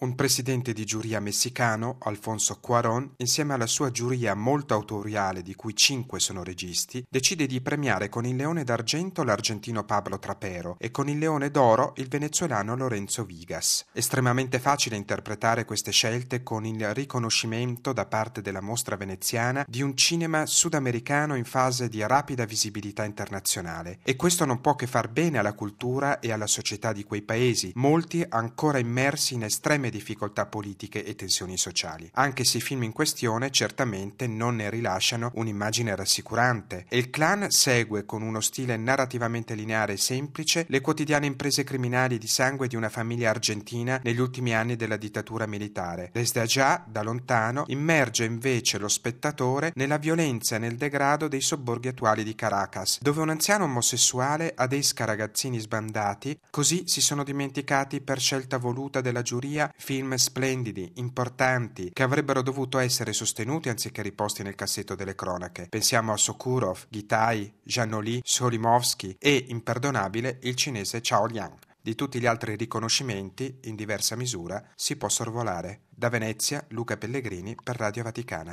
Un presidente di giuria messicano, Alfonso Cuarón, insieme alla sua giuria molto autoriale di cui 5 sono registi, decide di premiare con il Leone d'Argento l'argentino Pablo Trapero e con il Leone d'Oro il venezuelano Lorenzo Vigas. Estremamente facile interpretare queste scelte con il riconoscimento da parte della mostra veneziana di un cinema sudamericano in fase di rapida visibilità internazionale, e questo non può che far bene alla cultura e alla società di quei paesi, molti ancora immersi in estreme difficoltà politiche e tensioni sociali, anche se i film in questione certamente non ne rilasciano un'immagine rassicurante. Il Clan segue con uno stile narrativamente lineare e semplice le quotidiane imprese criminali di sangue di una famiglia argentina negli ultimi anni della dittatura militare. Desde allá, da lontano, immerge invece lo spettatore nella violenza e nel degrado dei sobborghi attuali di Caracas, dove un anziano omosessuale adesca ragazzini sbandati. Così si sono dimenticati, per scelta voluta della giuria, film splendidi, importanti, che avrebbero dovuto essere sostenuti anziché riposti nel cassetto delle cronache. Pensiamo a Sokurov, Gitai, Janoli, Solimovsky e, imperdonabile, il cinese Chao Liang. Di tutti gli altri riconoscimenti, in diversa misura, si può sorvolare. Da Venezia, Luca Pellegrini per Radio Vaticana.